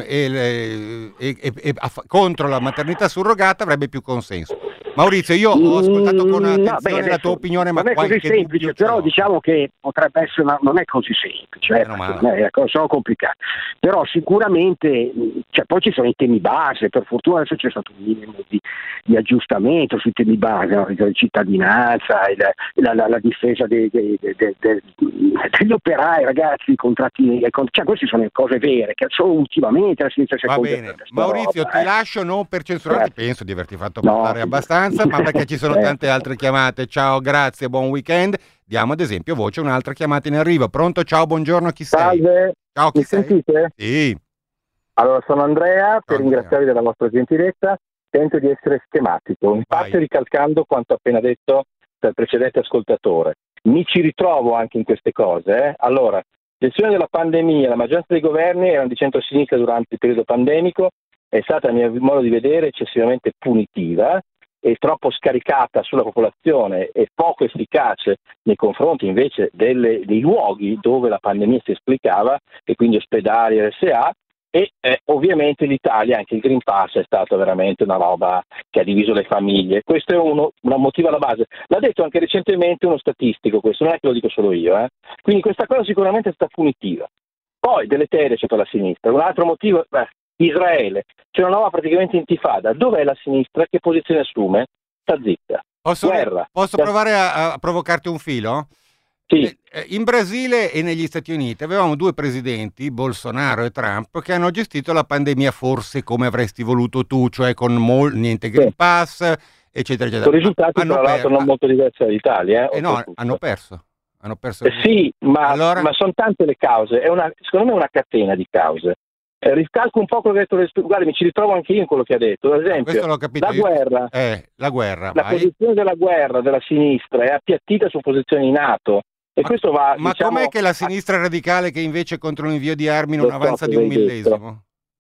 e, e, e, e a, contro la maternità surrogata avrebbe più consenso? Maurizio, io ho ascoltato con attenzione no, beh, la tua opinione, ma
non è così semplice, però diciamo che potrebbe essere una, non è così semplice, eh, sono complicate. Però sicuramente, cioè, poi ci sono i temi base, per fortuna adesso c'è stato un minimo di, di aggiustamento sui temi base, no? La cittadinanza, la, la, la, la difesa dei, dei, dei, dei, dei, degli operai, ragazzi, i contratti, cioè queste sono cose vere, che solo ultimamente la sinistra si è
Va bene, Maurizio, roba, ti eh. lascio non per censurarti, eh. penso di averti fatto parlare no. abbastanza, ma perché ci sono tante altre chiamate. Ciao, grazie, buon weekend. Diamo ad esempio voce a un'altra chiamata in arrivo. Pronto? Ciao, buongiorno, chi sei?
Salve.
Ciao, chi
Mi
sei?
sentite?
Sì.
Allora, sono Andrea, per
Andrea.
ringraziarvi della vostra gentilezza, tento di essere schematico, in parte Vai. ricalcando quanto appena detto dal precedente ascoltatore. Mi ci ritrovo anche in queste cose. Eh? Allora, gestione della pandemia, la maggioranza dei governi erano di centrosinistra durante il periodo pandemico, è stata a mio modo di vedere eccessivamente punitiva e troppo scaricata sulla popolazione e poco efficace nei confronti invece delle, dei luoghi dove la pandemia si esplicava, e quindi ospedali, R S A, e eh, ovviamente l'Italia, anche il Green Pass è stata veramente una roba che ha diviso le famiglie. Questo è uno, un motivo alla base. L'ha detto anche recentemente uno statistico, questo non è che lo dico solo io, eh. Quindi questa cosa sicuramente è stata punitiva. Poi deleteria c'è per la sinistra. Un altro motivo, beh, Israele, c'è una nuova praticamente intifada. Dov'è la sinistra? Che posizione assume? Sta zitta.
Posso,
Guerra.
posso provare a, a provocarti un filo?
Sì.
In Brasile e negli Stati Uniti avevamo due presidenti, Bolsonaro e Trump, che hanno gestito la pandemia forse come avresti voluto tu, cioè con mol- niente Green Pass, eccetera, eccetera.
Con risultati
hanno
tra l'altro
per...
non molto diversi dall'Italia. Eh,
eh no, hanno perso. Hanno perso
eh sì, ma,
allora...
ma sono tante le cause, è una, secondo me è una catena di cause. Eh, riscalco un po' quello che ha detto, guarda, mi ci ritrovo anche io in quello che ha detto. Ad esempio,
l'ho capito
la
io.
guerra,
eh, la guerra,
la
vai.
posizione della guerra della sinistra è appiattita su posizioni in NATO. E
ma,
questo va,
ma
diciamo,
com'è che la sinistra radicale che invece contro l'invio di armi non
so
avanza di un millesimo?
Detto.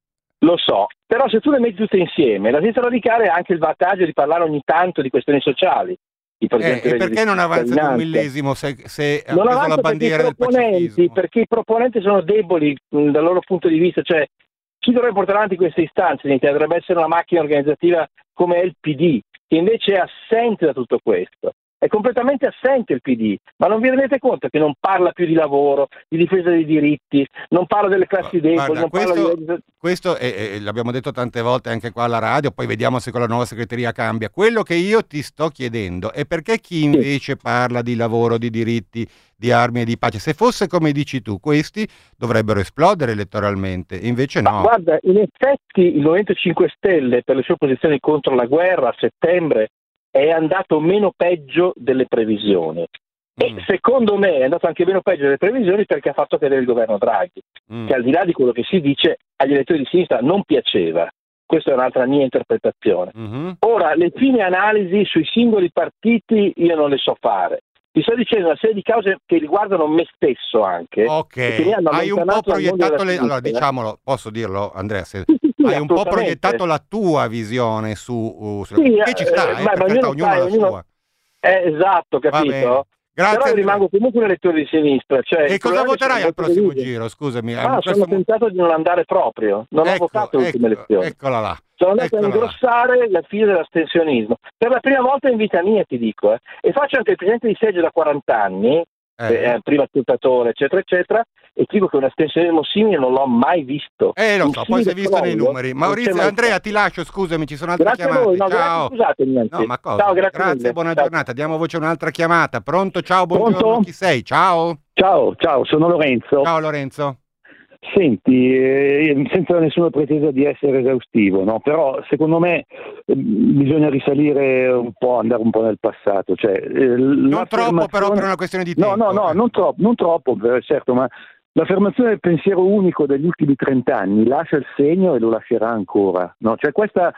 Lo so, però se tu le metti tutte insieme, la sinistra radicale ha anche il vantaggio di parlare ogni tanto di questioni sociali.
Eh, e perché non avanza di un millesimo se, se ha
non
preso la bandiera del pacifismo?
Perché i proponenti sono deboli mh, dal loro punto di vista, cioè chi dovrebbe portare avanti queste istanze in Italia dovrebbe essere una macchina organizzativa come è il P D, che invece è assente da tutto questo. È completamente assente il P D, ma non vi rendete conto che non parla più di lavoro, di difesa dei diritti, non parla delle classi deboli,
Guarda,
non
questo,
parla di...
questo è, è, l'abbiamo detto tante volte anche qua alla radio, poi vediamo se con la nuova segreteria cambia. Quello che io ti sto chiedendo è perché chi invece sì. parla di lavoro, di diritti, di armi e di pace, se fosse come dici tu, questi dovrebbero esplodere elettoralmente, invece no.
Ma guarda, in effetti il Movimento cinque Stelle per le sue posizioni contro la guerra a settembre è andato meno peggio delle previsioni e mm. secondo me è andato anche meno peggio delle previsioni perché ha fatto cadere il governo Draghi, mm. che al di là di quello che si dice agli elettori di sinistra non piaceva. Questa è un'altra mia interpretazione. Mm-hmm. Ora, le fine analisi sui singoli partiti io non le so fare. Ti sto dicendo una serie di cause che riguardano me stesso anche.
Ok, hai un po' proiettato le... Allora, diciamolo, posso dirlo Andrea, se... sì, sì, hai un po' proiettato la tua visione su... Uh, su...
Sì,
che ci sta,
eh,
eh,
ma,
per
ma
carità,
ognuno,
ognuno
sai,
la
ognuno...
sua.
Eh, esatto, capito?
Grazie.
Però rimango comunque un elettore di sinistra. Cioè,
e cosa voterai al prossimo giro? Scusami.
Ah, sono questo... tentato di non andare proprio. Non
ecco,
ho votato le ultime
ecco,
elezioni.
Eccola là.
Sono andato
eccola
a ingrossare là. La fine dell'astensionismo. Per la prima volta in vita mia, ti dico. Eh. E faccio anche il presidente di seggio da quaranta anni, eh. Eh, prima tuttatore, eccetera, eccetera. E ti dico che un astensionismo simile non l'ho mai visto.
Eh, lo so, poi si è visto nei numeri. Maurizio, Andrea, ti lascio, scusami, ci sono altre
grazie
chiamate.
A voi, no,
ciao.
Grazie, scusatemi.
No, ma cosa?
Ciao, grazie,
grazie buona
ciao.
giornata. Diamo voce a un'altra chiamata. Pronto? Ciao, buongiorno.
Pronto?
Chi sei? Ciao.
Ciao, ciao, sono Lorenzo.
Ciao Lorenzo.
Senti, eh, senza nessuna pretesa di essere esaustivo, no? Però secondo me eh, bisogna risalire un po', andare un po' nel passato. Cioè, eh,
non troppo però per una questione di tempo.
No, no, no,
eh.
non troppo, non troppo, certo, ma l'affermazione del pensiero unico degli ultimi trent'anni lascia il segno e lo lascerà ancora, no? Cioè questa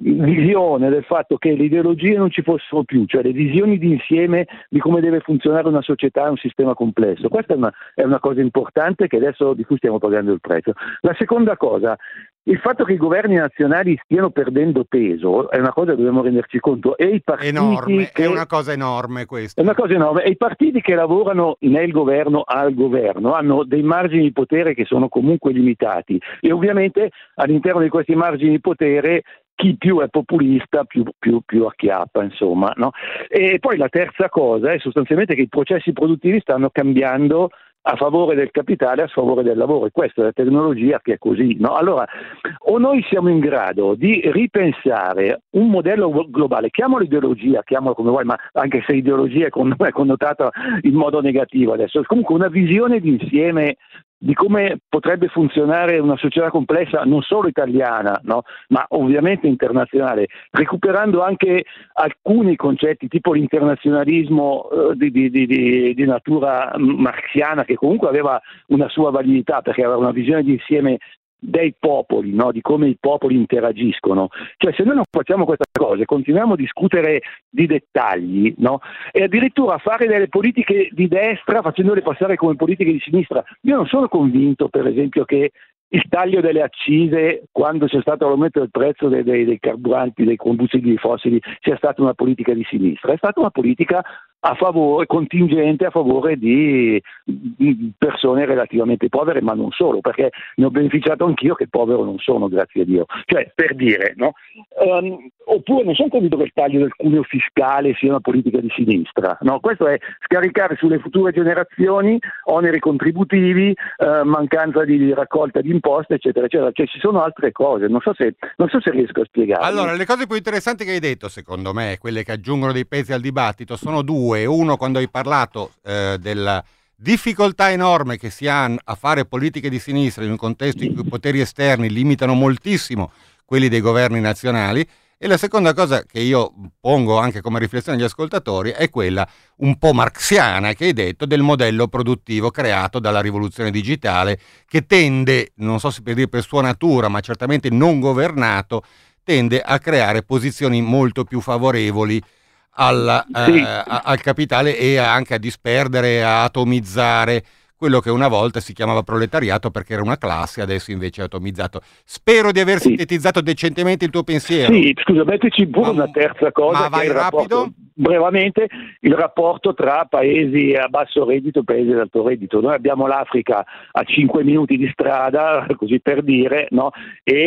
visione del fatto che le ideologie non ci fossero più, cioè le visioni d'insieme di come deve funzionare una società e un sistema complesso, questa è una, è una cosa importante che adesso di cui stiamo pagando il prezzo. La seconda cosa, il fatto che i governi nazionali stiano perdendo peso è una cosa che dobbiamo renderci conto, e i partiti
enorme,
che...
è una cosa enorme questa.
È una cosa enorme, e i partiti che lavorano nel governo al governo hanno dei margini di potere che sono comunque limitati, e ovviamente all'interno di questi margini di potere chi più è populista più, più, più acchiappa, insomma, no? E poi la terza cosa è sostanzialmente che i processi produttivi stanno cambiando a favore del capitale, a favore del lavoro, e questa è la tecnologia che è così, no? Allora, o noi siamo in grado di ripensare un modello globale, chiamalo ideologia, chiamalo come vuoi, ma anche se ideologia è connotata in modo negativo adesso, comunque una visione d'insieme di come potrebbe funzionare una società complessa, non solo italiana, no? Ma ovviamente internazionale, recuperando anche alcuni concetti tipo l'internazionalismo eh, di, di, di, di natura marxiana, che comunque aveva una sua validità perché aveva una visione di insieme dei popoli, no? Di come i popoli interagiscono. Cioè, se noi non facciamo queste cose, continuiamo a discutere di dettagli, no? E addirittura a fare delle politiche di destra facendole passare come politiche di sinistra. Io non sono convinto, per esempio, che il taglio delle accise quando c'è stato l'aumento del prezzo dei, dei, dei carburanti, dei combustibili fossili, sia stata una politica di sinistra, è stata una politica a favore, contingente a favore di, di persone relativamente povere, ma non solo, perché ne ho beneficiato anch'io che povero non sono, grazie a Dio. Cioè, per dire, no? Um, oppure non sono convinto che il taglio del cuneo fiscale sia una politica di sinistra, no? Questo è scaricare sulle future generazioni oneri contributivi, uh, mancanza di raccolta di imposte, eccetera, eccetera. Cioè, ci sono altre cose, non so se, non so se riesco a spiegare.
Allora, le cose più interessanti che hai detto, secondo me, quelle che aggiungono dei pezzi al dibattito, sono due. Uno, quando hai parlato eh, della difficoltà enorme che si ha a fare politiche di sinistra in un contesto in cui i poteri esterni limitano moltissimo quelli dei governi nazionali, e la seconda cosa che io pongo anche come riflessione agli ascoltatori è quella un po' marxiana che hai detto del modello produttivo creato dalla rivoluzione digitale, che tende, non so se per dire per sua natura, ma certamente non governato, tende a creare posizioni molto più favorevoli Al,
sì.
eh, al capitale e anche a disperdere, a atomizzare quello che una volta si chiamava proletariato perché era una classe, adesso invece è atomizzato. Spero di aver
sì.
sintetizzato decentemente il tuo pensiero.
Sì, scusa, metteci pure
ma,
una terza cosa.
Ma vai
che è il
rapido?
Rapporto, brevemente, il rapporto tra paesi a basso reddito e paesi ad alto reddito. Noi abbiamo l'Africa a cinque minuti di strada, così per dire, no? E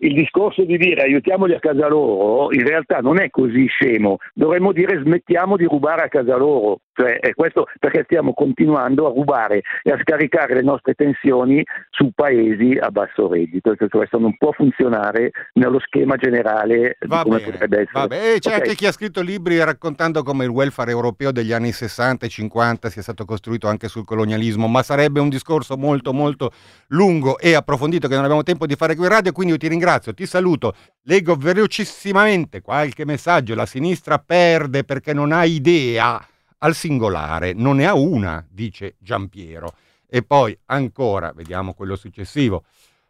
il discorso di dire aiutiamoli a casa loro in realtà non è così scemo, dovremmo dire smettiamo di rubare a casa loro, cioè è questo, perché stiamo continuando a rubare e a scaricare le nostre tensioni su paesi a basso reddito, e questo non può funzionare nello schema generale
va
di come
bene,
potrebbe essere.
Va bene. E c'è
okay.
anche chi ha scritto libri raccontando come il welfare europeo degli anni sessanta e cinquanta sia stato costruito anche sul colonialismo, ma sarebbe un discorso molto molto lungo e approfondito che non abbiamo tempo di fare qui in radio, quindi io ti ringrazio, ti saluto, leggo velocissimamente qualche messaggio. La sinistra perde perché non ha idea al singolare, non ne ha una, dice Giampiero. E poi ancora, vediamo quello successivo,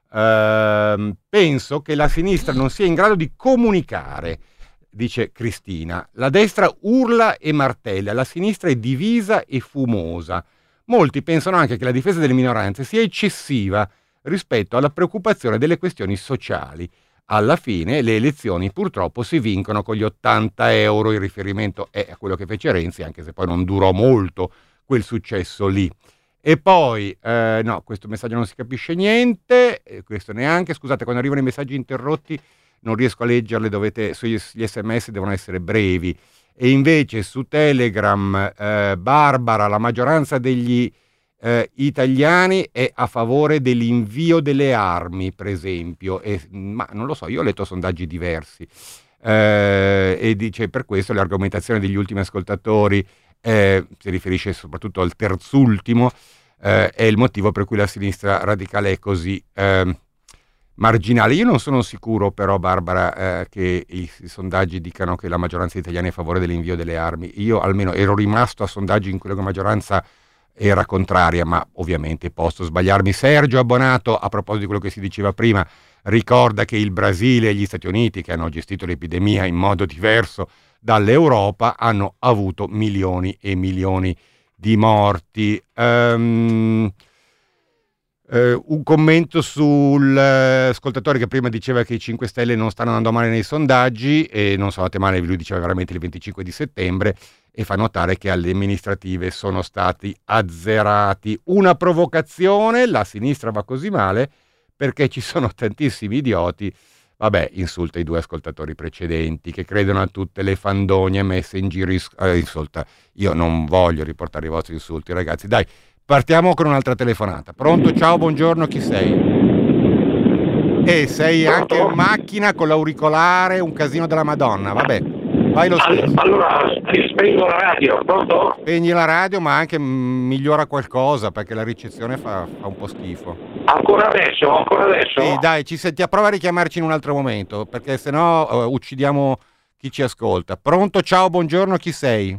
ehm, penso che la sinistra non sia in grado di comunicare, dice Cristina. La destra urla e martella, la sinistra è divisa e fumosa. Molti pensano anche che la difesa delle minoranze sia eccessiva rispetto alla preoccupazione delle questioni sociali. Alla fine le elezioni purtroppo si vincono con gli ottanta euro, il riferimento è a quello che fece Renzi, anche se poi non durò molto quel successo lì. E poi, eh, no, questo messaggio non si capisce niente, eh, questo neanche, scusate, quando arrivano i messaggi interrotti non riesco a leggerli, dovete, sugli gli sms devono essere brevi. E invece su Telegram, eh, Barbara, la maggioranza degli eh, italiani è a favore dell'invio delle armi, per esempio, e, ma non lo so, io ho letto sondaggi diversi, eh, e dice per questo le argomentazioni degli ultimi ascoltatori, eh, si riferisce soprattutto al terzultimo, eh, è il motivo per cui la sinistra radicale è così eh, marginale. Io non sono sicuro però, Barbara, eh, che i, i sondaggi dicano che la maggioranza italiana è a favore dell'invio delle armi. Io almeno ero rimasto a sondaggi in cui la maggioranza era contraria, ma ovviamente posso sbagliarmi. Sergio Abbonato, a proposito di quello che si diceva prima, ricorda che il Brasile e gli Stati Uniti, che hanno gestito l'epidemia in modo diverso dall'Europa, hanno avuto milioni e milioni di morti. Um, Uh, un commento sull'ascoltatore uh, che prima diceva che i cinque Stelle non stanno andando male nei sondaggi, e non sono andate male, lui diceva veramente il venticinque di settembre, e fa notare che alle amministrative sono stati azzerati. Una provocazione, la sinistra va così male perché ci sono tantissimi idioti. Vabbè, insulta i due ascoltatori precedenti che credono a tutte le fandonie messe in giro. Eh, insulta, io non voglio riportare i vostri insulti, ragazzi, dai. Partiamo con un'altra telefonata. Pronto? Ciao, buongiorno, chi sei? E sei anche in macchina con l'auricolare, un casino della Madonna, vabbè. Vai lo stesso.
Allora, ti spengo la radio, pronto?
Spegni la radio, ma anche migliora qualcosa, perché la ricezione fa, fa un po' schifo.
Ancora adesso? Ancora adesso?
Sì, dai, ci senti, prova a richiamarci in un altro momento, perché sennò uh, uccidiamo chi ci ascolta. Pronto? Ciao, buongiorno, chi sei?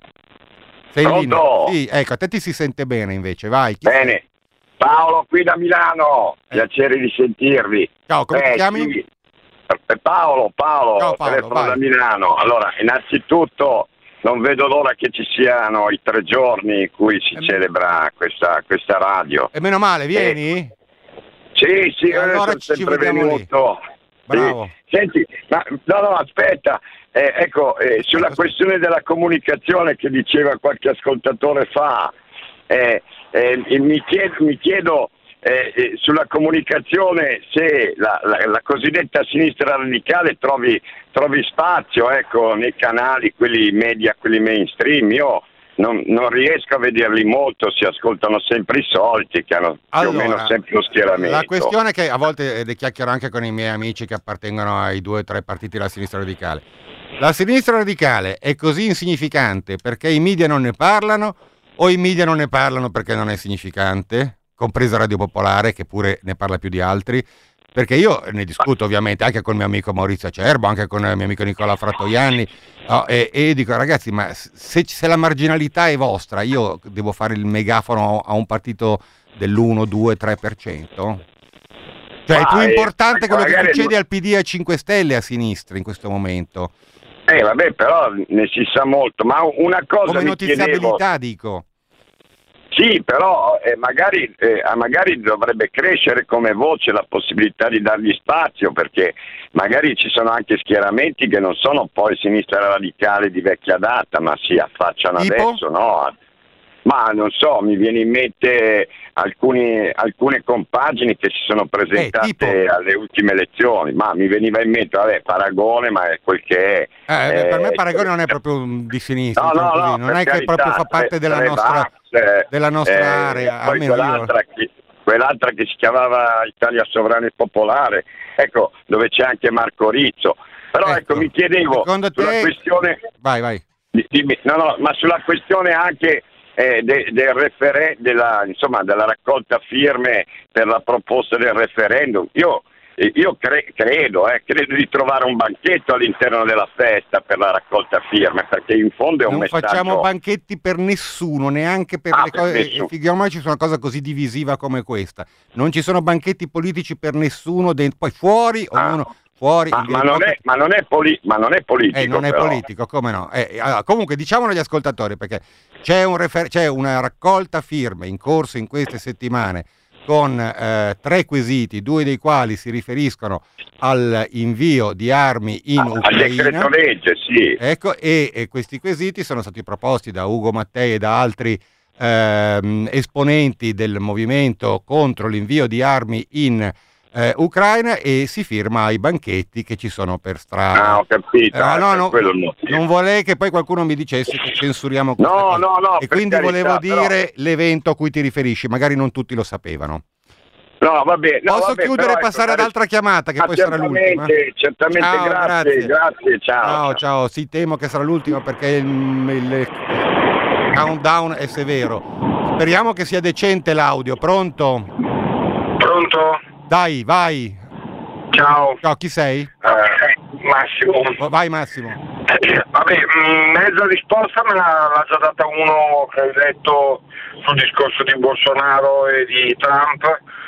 Sei in linea? Sì, ecco, a te ti si sente bene invece, vai.
Bene, sei? Paolo qui da Milano, eh. piacere di sentirvi.
Ciao, come eh, ti chiami?
Sì. Paolo, Paolo,
Ciao, Paolo,
telefono
vai.
da Milano. Allora, innanzitutto non vedo l'ora che ci siano i tre giorni in cui si eh, celebra questa, questa radio.
E meno male, vieni?
Eh, sì, sì,
e allora
sono
ci
sempre venuto.
Bravo.
Sì. Senti, ma, no, no, aspetta. Eh, ecco, eh, sulla questione della comunicazione che diceva qualche ascoltatore fa, eh, eh, mi chiedo, mi chiedo eh, eh, sulla comunicazione se la, la, la cosiddetta sinistra radicale trovi, trovi spazio, ecco, nei canali, quelli media, quelli mainstream. Io non, non riesco a vederli molto, si ascoltano sempre i soliti, che hanno
allora,
più o meno sempre lo schieramento.
La questione è che a volte le chiacchiero anche con i miei amici che appartengono ai due o tre partiti della sinistra radicale. La sinistra radicale è così insignificante perché i media non ne parlano, o i media non ne parlano perché non è significante, compresa Radio Popolare che pure ne parla più di altri, perché io ne discuto ovviamente anche con il mio amico Maurizio Acerbo, anche con il mio amico Nicola Frattoianni, no, e, e dico ragazzi, ma se, se la marginalità è vostra, io devo fare il megafono a un partito dell'uno, due, tre per cento? Cioè è più importante quello che succede al P D e ai cinque Stelle a sinistra in questo momento.
Eh vabbè, però ne si sa molto, ma una cosa
come
mi
notiziabilità
chiedevo...
dico.
Sì, però eh, magari, eh, magari dovrebbe crescere come voce la possibilità di dargli spazio, perché magari ci sono anche schieramenti che non sono poi sinistra radicale di vecchia data, ma si affacciano
tipo?
adesso, no? Ma non so, mi viene in mente alcuni, alcune compagini che si sono presentate eh, tipo... alle ultime elezioni, ma mi veniva in mente, vabbè, Paragone, ma è quel che è.
Eh,
eh,
per me Paragone non è proprio di sinistra,
no, no,
così.
no,
non è che proprio fa parte della
tre
nostra,
Vax,
della nostra
eh,
area.
Poi quell'altra che, quell'altra che si chiamava Italia Sovrana e Popolare, ecco, dove c'è anche Marco Rizzo. Però ecco, ecco mi chiedevo
secondo
sulla
te...
questione...
Vai, vai.
Dimmi, no, no, ma sulla questione anche... Eh, de, del referen- della, insomma, della raccolta firme per la proposta del referendum, io, io cre- credo, eh, credo di trovare un banchetto all'interno della festa per la raccolta firme, perché in fondo è un
non
messaggio...
Non facciamo banchetti per nessuno, neanche per
ah,
le
per
cose,
nessuno.
figuriamoci su una cosa così divisiva come questa. Non ci sono banchetti politici per nessuno, dentro, poi fuori
ah.
ognuno... Fuori,
ma, ma, non è, ma, non è poli- ma non è politico.
Eh, non è
però.
politico, come no? Eh, allora, comunque diciamolo agli ascoltatori, perché c'è, un refer- c'è una raccolta firme in corso in queste settimane con eh, tre quesiti, due dei quali si riferiscono all'invio di armi in
ah,
Ucraina.
Al decreto legge, sì.
Ecco, e, e questi quesiti sono stati proposti da Ugo Mattei e da altri ehm, esponenti del movimento contro l'invio di armi in Eh, Ucraina, e si firma ai banchetti che ci sono per strada.
Ah, ho capito.
Eh, no, no,
quello il
non vorrei che poi qualcuno mi dicesse che censuriamo questa
no,
cosa.
no, no,
e quindi
carità,
volevo dire
però...
l'evento a cui ti riferisci, magari non tutti lo sapevano.
No, va bene. No,
Posso
vabbè,
chiudere
però,
e passare
ecco,
ad altra chiamata che
ah,
poi sarà l'ultima?
Certamente,
ciao,
grazie,
grazie,
grazie, ciao.
Ciao, ciao, sì, temo che sarà l'ultima perché il, il countdown è severo. Speriamo che sia decente l'audio. Pronto?
Pronto?
Dai, vai.
Ciao.
Ciao, chi sei?
Uh, Massimo.
Oh, vai Massimo.
Eh, vabbè, mezza risposta me l'ha, l'ha già data uno che hai letto sul discorso di Bolsonaro e di Trump.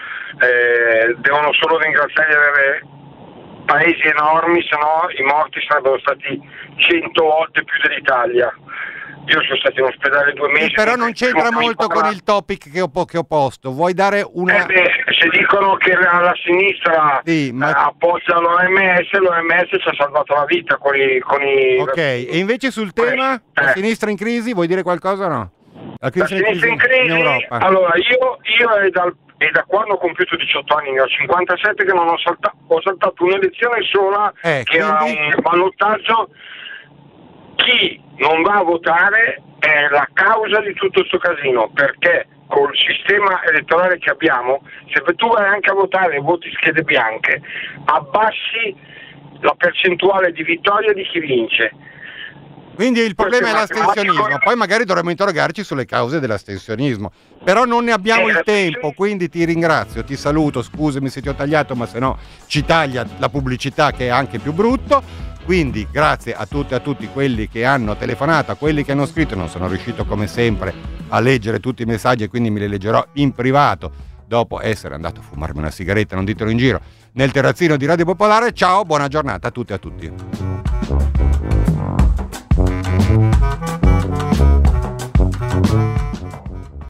Eh, devono solo ringraziare di avere paesi enormi, se no i morti sarebbero stati cento volte più dell'Italia. Io sono stato in ospedale due mesi.
Sì, però non c'entra molto con il topic che ho, che ho posto. Vuoi dare una...
Eh beh, se dicono che la, la sinistra
sì, ma...
appoggia l'O M S, l'O M S ci ha salvato la vita con i... Con i...
Ok, e invece sul tema, eh. la sinistra in crisi, vuoi dire qualcosa o no?
La, la sinistra in crisi, in Europa. Allora, io, io è, dal, è da quando ho compiuto diciotto anni, ne ho cinquantasette, che non ho saltato, ho saltato un'elezione sola
eh,
che
quindi...
ha un ballottaggio. Chi non va a votare è la causa di tutto questo casino, perché col sistema elettorale che abbiamo, se tu vai anche a votare e voti schede bianche, abbassi la percentuale di vittoria di chi vince.
Quindi il problema è l'astensionismo, poi magari dovremmo interrogarci sulle cause dell'astensionismo, però non ne abbiamo il tempo, quindi ti ringrazio, ti saluto, scusami se ti ho tagliato, ma se no ci taglia la pubblicità che è anche più brutto. Quindi grazie a tutte e a tutti quelli che hanno telefonato, a quelli che hanno scritto. Non sono riuscito come sempre a leggere tutti i messaggi e quindi me li leggerò in privato dopo essere andato a fumarmi una sigaretta, non ditelo in giro, nel terrazzino di Radio Popolare. Ciao, buona giornata a tutte e a tutti.